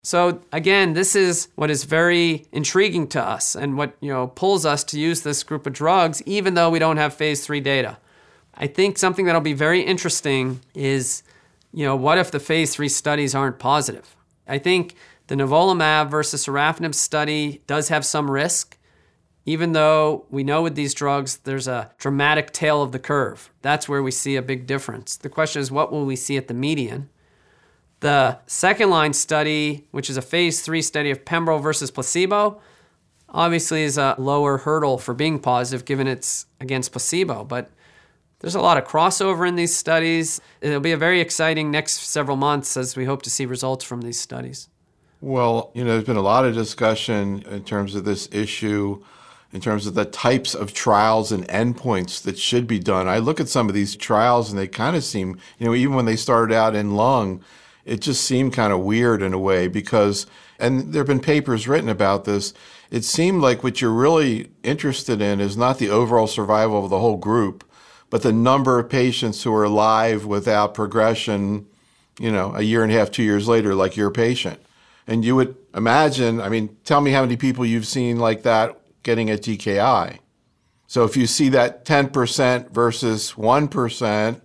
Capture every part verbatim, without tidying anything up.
So again, this is what is very intriguing to us and what, you know, pulls us to use this group of drugs even though we don't have phase three data. I think something that'll be very interesting is, you know, what if the phase three studies aren't positive? I think the nivolumab versus sorafenib study does have some risk, even though we know with these drugs there's a dramatic tail of the curve. That's where we see a big difference. The question is, what will we see at the median? The second line study, which is a phase three study of pembro versus placebo, obviously is a lower hurdle for being positive given it's against placebo. But there's a lot of crossover in these studies. It'll be a very exciting next several months as we hope to see results from these studies. Well, you know, there's been a lot of discussion in terms of this issue, in terms of the types of trials and endpoints that should be done. I look at some of these trials and they kind of seem, you know, even when they started out in lung, it just seemed kind of weird in a way because, and there have been papers written about this, it seemed like what you're really interested in is not the overall survival of the whole group, but the number of patients who are alive without progression, you know, a year and a half, two years later, like your patient. And you would imagine, I mean, tell me how many people you've seen like that getting a T K I. So if you see that ten percent versus one percent,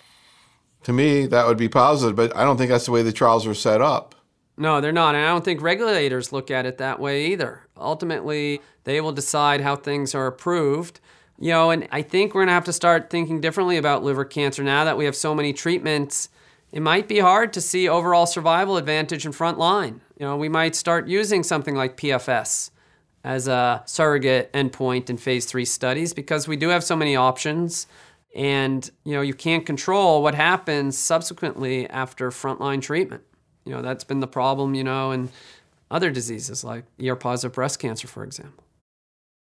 to me, that would be positive, but I don't think that's the way the trials are set up. No, they're not, and I don't think regulators look at it that way either. Ultimately, they will decide how things are approved. You know, and I think we're going to have to start thinking differently about liver cancer now that we have so many treatments. It might be hard to see overall survival advantage in front line. You know, we might start using something like P F S as a surrogate endpoint in phase three studies because we do have so many options. And, you know, you can't control what happens subsequently after frontline treatment. You know, that's been the problem, you know, in other diseases like E R-positive breast cancer, for example.